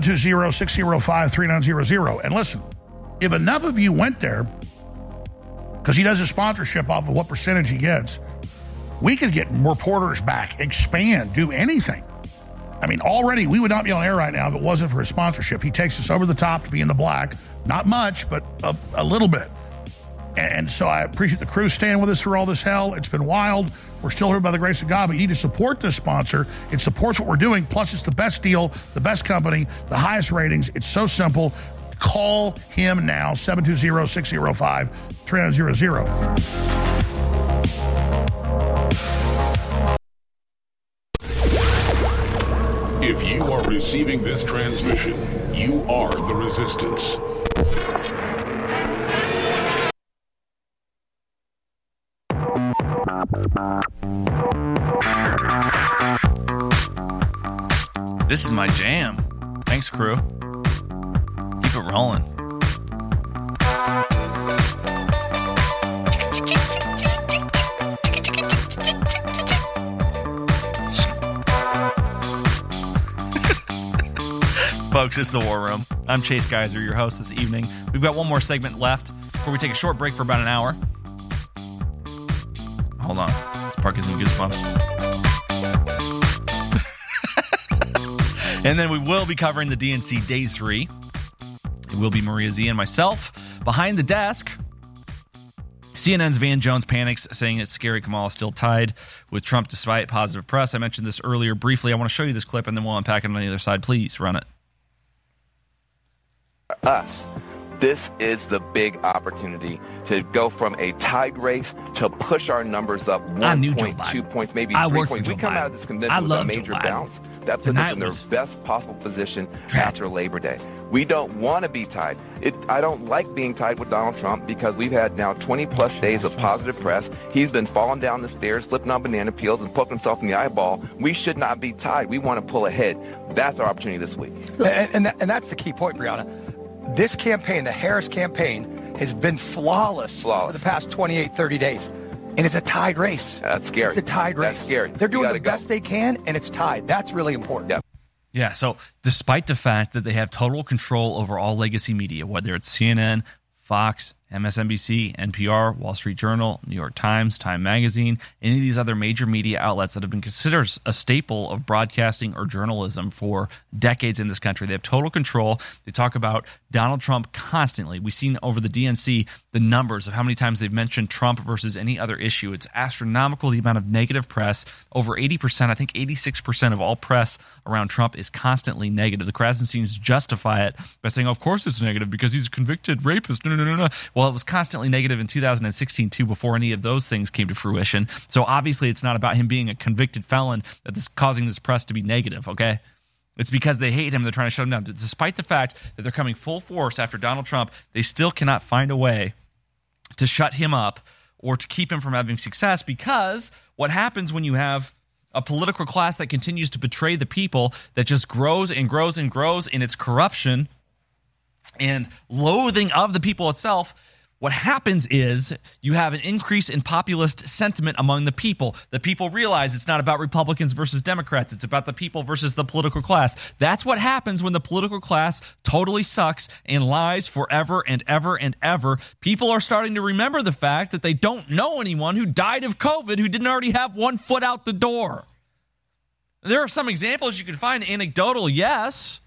720-605-3900. And listen, if enough of you went there, because he does his sponsorship off of what percentage he gets, we could get reporters back, expand, do anything. I mean, already we would not be on air right now if it wasn't for his sponsorship. He takes us over the top to be in the black. Not much, but a little bit. And so I appreciate the crew staying with us through all this hell. It's been wild. We're still here by the grace of God, but you need to support this sponsor. It supports what we're doing. Plus, it's the best deal, the best company, the highest ratings. It's so simple. Call him now, 720-605-3900. If you are receiving this transmission, you are the resistance. This is my jam. Thanks, crew. Keep it rolling. Folks, it's the War Room. I'm Chase Geiser, your host this evening. We've got one more segment left before we take a short break for about an hour. Hold on. This part is in goosebumps. And then we will be covering the DNC Day 3. It will be Maria Z and myself. Behind the desk, CNN's Van Jones panics, saying it's scary Kamala still tied with Trump despite positive press. I mentioned this earlier briefly. I want to show you this clip, and then we'll unpack it on the other side. Please run it. Us. This is the big opportunity to go from a tied race to push our numbers up 1.2 points, maybe 3 points. We come out of this convention with a major bounce. That puts us in the best possible position after Labor Day. We don't want to be tied. I don't like being tied with Donald Trump because we've had now 20-plus days of positive press. He's been falling down the stairs, slipping on banana peels, and poking himself in the eyeball. We should not be tied. We want to pull ahead. That's our opportunity this week. And that's the key point, Brianna. This campaign, the Harris campaign, has been flawless for the past 28, 30 days. And it's a tied race. That's scary. It's a tied race. That's scary. They're doing the best they can, and it's tied. That's really important. Yep. Yeah, so despite the fact that they have total control over all legacy media, whether it's CNN, Fox, MSNBC, NPR, Wall Street Journal, New York Times, Time Magazine, any of these other major media outlets that have been considered a staple of broadcasting or journalism for decades in this country. They have total control. They talk about Donald Trump constantly. We've seen over the DNC the numbers of how many times they've mentioned Trump versus any other issue. It's astronomical, the amount of negative press. Over 80%, I think 86% of all press around Trump is constantly negative. The Krasensteins justify it by saying, of course it's negative because he's a convicted rapist. No. Well, it was constantly negative in 2016, too, before any of those things came to fruition. So obviously it's not about him being a convicted felon that's causing this press to be negative, okay? It's because they hate him. They're trying to shut him down. Despite the fact that they're coming full force after Donald Trump, they still cannot find a way to shut him up or to keep him from having success, because what happens when you have a political class that continues to betray the people, that just grows and grows and grows in its corruption and loathing of the people itself, what happens is you have an increase in populist sentiment among the people. The people realize it's not about Republicans versus Democrats. It's about the people versus the political class. That's what happens when the political class totally sucks and lies forever and ever and ever. People are starting to remember the fact that they don't know anyone who died of COVID who didn't already have one foot out the door. There are some examples you can find, anecdotal, yes.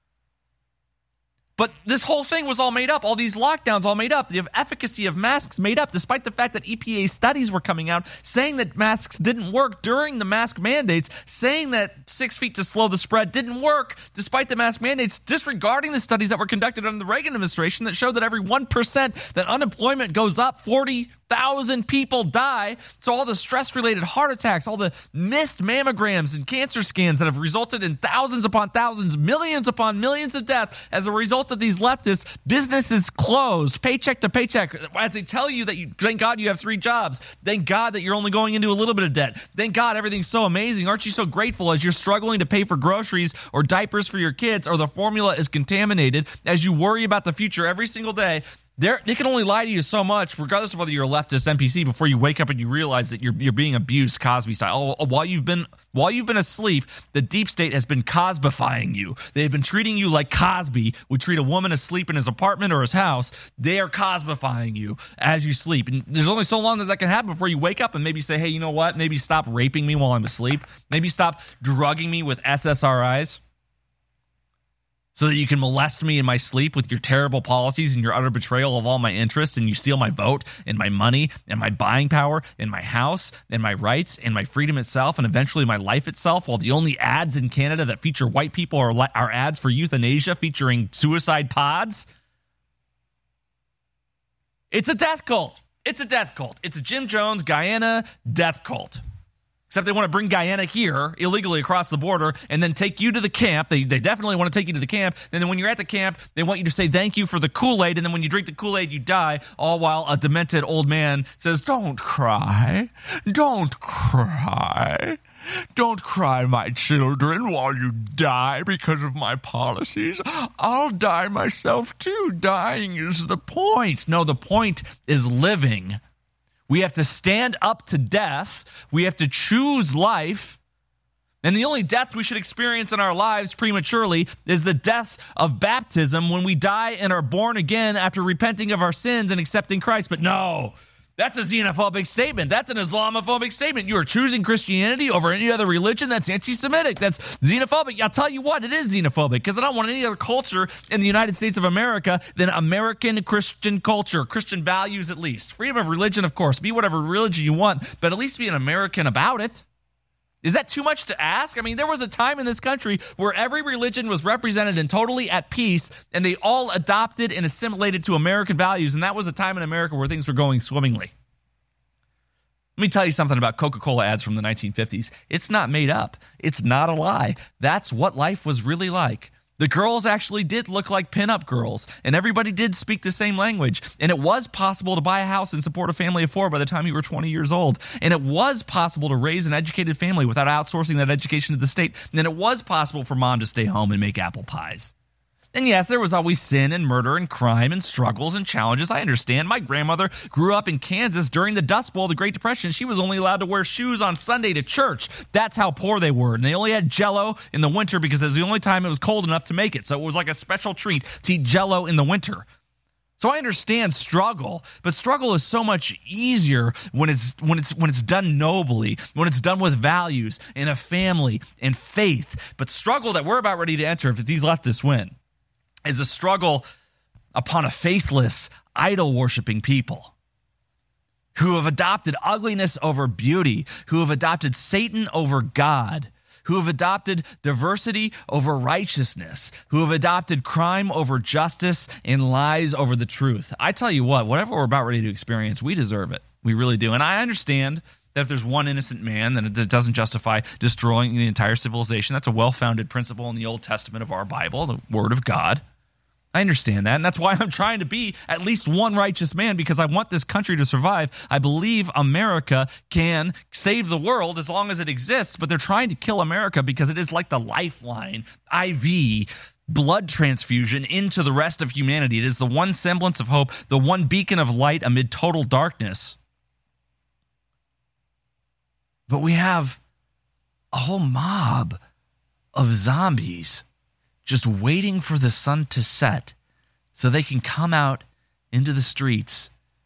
But this whole thing was all made up. All these lockdowns all made up. The efficacy of masks made up, despite the fact that EPA studies were coming out saying that masks didn't work during the mask mandates, saying that 6 feet to slow the spread didn't work despite the mask mandates, disregarding the studies that were conducted under the Reagan administration that showed that every 1% that unemployment goes up, 40,000 people die. So all the stress-related heart attacks, all the missed mammograms and cancer scans that have resulted in thousands upon thousands, millions upon millions of deaths as a result of these leftists, businesses closed, paycheck to paycheck, as they tell you that thank God you have 3 jobs. Thank God that you're only going into a little bit of debt. Thank God everything's so amazing. Aren't you so grateful as you're struggling to pay for groceries or diapers for your kids, or the formula is contaminated, as you worry about the future every single day? They can only lie to you so much, regardless of whether you're a leftist NPC, before you wake up and you realize that you're being abused Cosby style. While you've been asleep, the deep state has been Cosbyfying you. They've been treating you like Cosby would treat a woman asleep in his apartment or his house. They are Cosbyfying you as you sleep. And there's only so long that can happen before you wake up and maybe say, hey, you know what? Maybe stop raping me while I'm asleep. Maybe stop drugging me with SSRIs, so that you can molest me in my sleep with your terrible policies and your utter betrayal of all my interests, and you steal my vote and my money and my buying power and my house and my rights and my freedom itself and eventually my life itself, while the only ads in Canada that feature white people are ads for euthanasia featuring suicide pods. It's a death cult. It's a death cult. It's a Jim Jones, Guyana death cult. Except they want to bring Guyana here illegally across the border and then take you to the camp. They definitely want to take you to the camp. And then when you're at the camp, they want you to say thank you for the Kool-Aid. And then when you drink the Kool-Aid, you die, all while a demented old man says, don't cry. Don't cry. Don't cry, my children, while you die because of my policies. I'll die myself too. Dying is the point. No, the point is living. We have to stand up to death. We have to choose life. And the only death we should experience in our lives prematurely is the death of baptism, when we die and are born again after repenting of our sins and accepting Christ. But no, that's a xenophobic statement. That's an Islamophobic statement. You are choosing Christianity over any other religion. That's anti-Semitic. That's xenophobic. I'll tell you what, it is xenophobic, because I don't want any other culture in the United States of America than American Christian culture, Christian values at least. Freedom of religion, of course. Be whatever religion you want, but at least be an American about it. Is that too much to ask? I mean, there was a time in this country where every religion was represented and totally at peace, and they all adopted and assimilated to American values, and that was a time in America where things were going swimmingly. Let me tell you something about Coca-Cola ads from the 1950s. It's not made up. It's not a lie. That's what life was really like. The girls actually did look like pinup girls, and everybody did speak the same language. And it was possible to buy a house and support a family of 4 by the time you were 20 years old. And it was possible to raise an educated family without outsourcing that education to the state. And it was possible for mom to stay home and make apple pies. And yes, there was always sin and murder and crime and struggles and challenges. I understand. My grandmother grew up in Kansas during the Dust Bowl of the Great Depression. She was only allowed to wear shoes on Sunday to church. That's how poor they were. And they only had Jell-O in the winter because it was the only time it was cold enough to make it. So it was like a special treat to eat Jell-O in the winter. So I understand struggle, but struggle is so much easier when it's done nobly, when it's done with values and a family and faith. But struggle that we're about ready to enter, if these leftists win, is a struggle upon a faithless, idol-worshiping people who have adopted ugliness over beauty, who have adopted Satan over God, who have adopted diversity over righteousness, who have adopted crime over justice and lies over the truth. I tell you what, whatever we're about ready to experience, we deserve it. We really do. And I understand that if there's one innocent man, then it doesn't justify destroying the entire civilization. That's a well-founded principle in the Old Testament of our Bible, the Word of God. I understand that, and that's why I'm trying to be at least one righteous man, because I want this country to survive. I believe America can save the world as long as it exists, but they're trying to kill America because it is like the lifeline, IV, blood transfusion into the rest of humanity. It is the one semblance of hope, the one beacon of light amid total darkness. But we have a whole mob of zombies just waiting for the sun to set so they can come out into the streets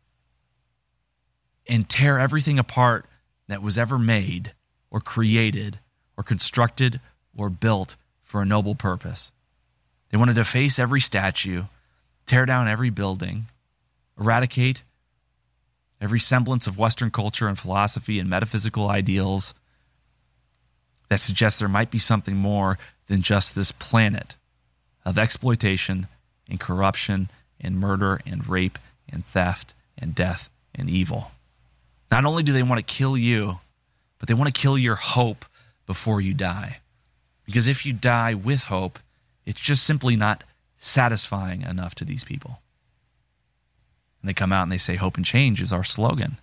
and tear everything apart that was ever made or created or constructed or built for a noble purpose. They want to deface every statue, tear down every building, eradicate every semblance of Western culture and philosophy and metaphysical ideals that suggest there might be something more than just this planet of exploitation and corruption and murder and rape and theft and death and evil. Not only do they want to kill you, but they want to kill your hope before you die. Because if you die with hope, it's just simply not satisfying enough to these people. And they come out and they say, hope and change is our slogan.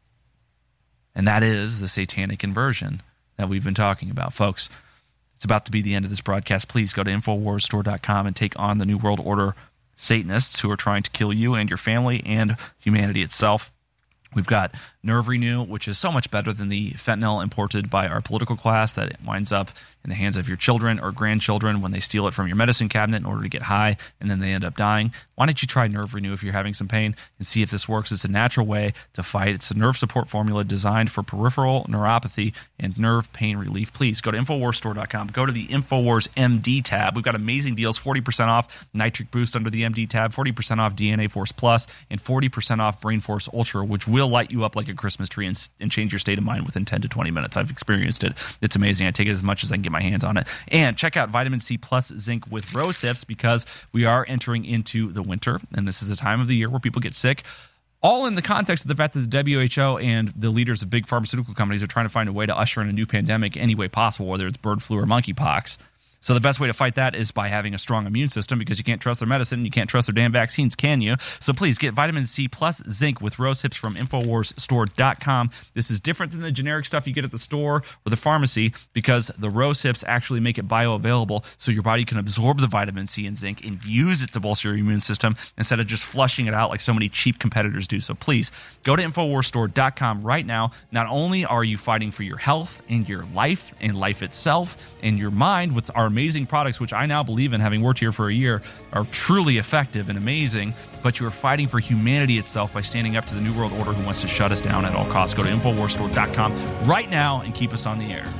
And that is the satanic inversion that we've been talking about. Folks, it's about to be the end of this broadcast. Please go to InfoWarsStore.com and take on the New World Order Satanists who are trying to kill you and your family and humanity itself. We've got Nerve Renew, which is so much better than the fentanyl imported by our political class that it winds up in the hands of your children or grandchildren when they steal it from your medicine cabinet in order to get high, and then they end up dying. Why don't you try Nerve Renew if you're having some pain and see if this works? It's a natural way to fight. It's a nerve support formula designed for peripheral neuropathy and nerve pain relief. Please go to InfoWarsStore.com. Go to the InfoWars MD tab. We've got amazing deals, 40% off Nitric Boost under the MD tab, 40% off DNA Force Plus, and 40% off Brain Force Ultra, which will light you up like a Christmas tree and change your state of mind within 10 to 20 minutes. I've experienced it. It's amazing. I take it as much as I can get my hands on it. And check out Vitamin C plus Zinc with Rose Hips, because we are entering into the winter, and this is a time of the year where people get sick. All in the context of the fact that the WHO and the leaders of big pharmaceutical companies are trying to find a way to usher in a new pandemic any way possible, whether it's bird flu or monkeypox. So the best way to fight that is by having a strong immune system, because you can't trust their medicine and you can't trust their damn vaccines, can you? So please get Vitamin C plus Zinc with Rose Hips from InfoWarsStore.com. This is different than the generic stuff you get at the store or the pharmacy, because the Rose Hips actually make it bioavailable so your body can absorb the vitamin C and zinc and use it to bolster your immune system instead of just flushing it out like so many cheap competitors do. So please go to InfoWarsStore.com right now. Not only are you fighting for your health and your life and life itself and your mind with our amazing products, which I now believe in, having worked here for a year, are truly effective and amazing, but you are fighting for humanity itself by standing up to the New World Order who wants to shut us down at all costs. Go to InfoWarsStore.com right now and keep us on the air.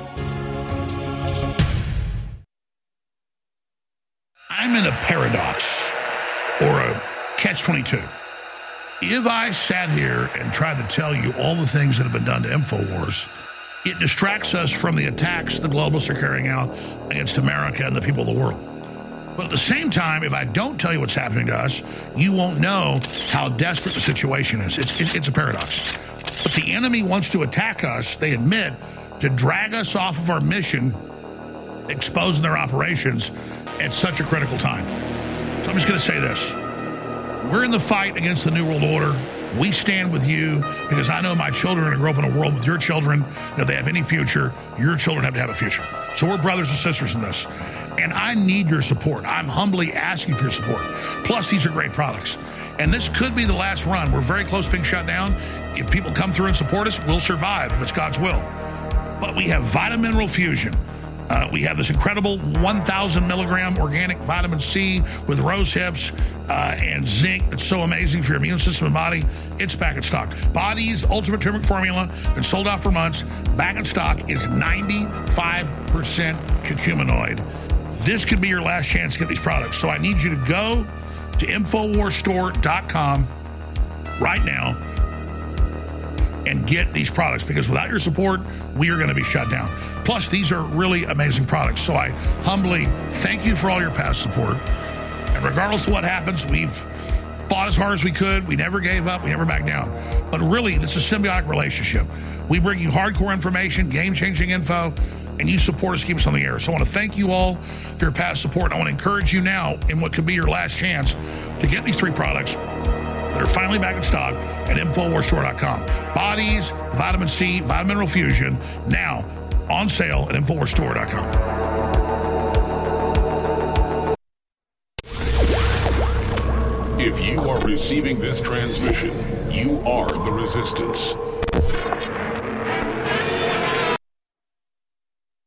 I'm in a paradox or a catch-22. If I sat here and tried to tell you all the things that have been done to InfoWars, it distracts us from the attacks the globalists are carrying out against America and the people of the world. But at the same time, if I don't tell you what's happening to us, you won't know how desperate the situation is. It's a paradox. But the enemy wants to attack us, they admit, to drag us off of our mission, exposing their operations at such a critical time. So I'm just going to say this. We're in the fight against the New World Order. We stand with you, because I know my children are going to grow up in a world with your children. If they have any future, your children have to have a future. So we're brothers and sisters in this. And I need your support. I'm humbly asking for your support. Plus, these are great products. And this could be the last run. We're very close to being shut down. If people come through and support us, we'll survive if it's God's will. But we have Vitamineral Fusion. We have this incredible 1,000 milligram organic vitamin C with Rose Hips and zinc. That's so amazing for your immune system and body. It's back in stock. Body's Ultimate Turmeric Formula, been sold out for months. Back in stock is 95% curcuminoid. This could be your last chance to get these products. So I need you to go to InfoWarsStore.com right now and get these products, because without your support, we are going to be shut down. Plus, these are really amazing products. So I humbly thank you for all your past support. And regardless of what happens, we've fought as hard as we could. We never gave up. We never backed down. But really, this is a symbiotic relationship. We bring you hardcore information, game-changing info. and you support us, keep us on the air. So I want to thank you all for your past support. I want to encourage you now in what could be your last chance to get these 3 products that are finally back in stock at InfoWarsStore.com. Bodies, Vitamin C, Vitamin Mineral Fusion, now on sale at InfoWarsStore.com. If you are receiving this transmission, you are the resistance.